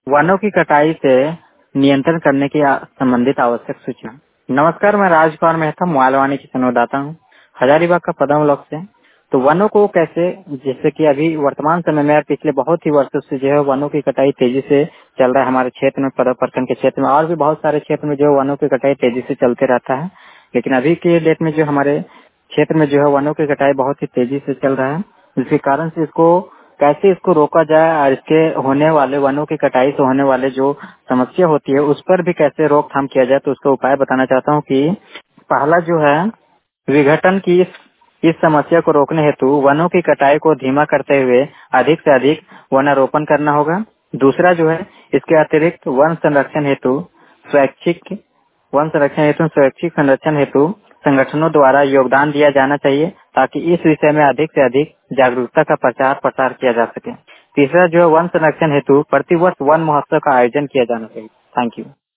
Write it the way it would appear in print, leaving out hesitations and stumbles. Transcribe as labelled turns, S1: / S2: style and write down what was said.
S1: वनों की कटाई से नियंत्रण करने की संबंधित आवश्यक सूचना। नमस्कार, मैं राजकुमार मेहता मोबाइलवाणी की संवाददाता हूँ हजारीबाग का पदम ब्लॉक से। तो वनों को कैसे, जैसे कि अभी वर्तमान समय में पिछले बहुत ही वर्षों से जो है वनों की कटाई तेजी से चल रहा है हमारे क्षेत्र में, पदम प्रखंड के क्षेत्र में और भी बहुत सारे क्षेत्र में जो है वनों की कटाई तेजी से चलते रहता है। लेकिन अभी के डेट में जो हमारे क्षेत्र में जो है वनों की कटाई बहुत ही तेजी से चल रहा है, जिसके कारण से इसको कैसे इसको रोका जाए और इसके होने वाले वनों की कटाई से होने वाले जो समस्या होती है उस पर भी कैसे रोकथाम किया जाए, तो उसका उपाय बताना चाहता हूँ कि पहला जो है विघटन की इस समस्या को रोकने हेतु वनों की कटाई को धीमा करते हुए अधिक से अधिक वनारोपण करना होगा। दूसरा जो है इसके अतिरिक्त वन संरक्षण हेतु स्वैच्छिक संरक्षण हेतु संगठनों द्वारा योगदान दिया जाना चाहिए, ताकि इस विषय में अधिक से अधिक जागरूकता का प्रचार प्रसार किया जा सके। तीसरा जो है वन संरक्षण हेतु प्रतिवर्ष वन महोत्सव का आयोजन किया जाना चाहिए। Thank you.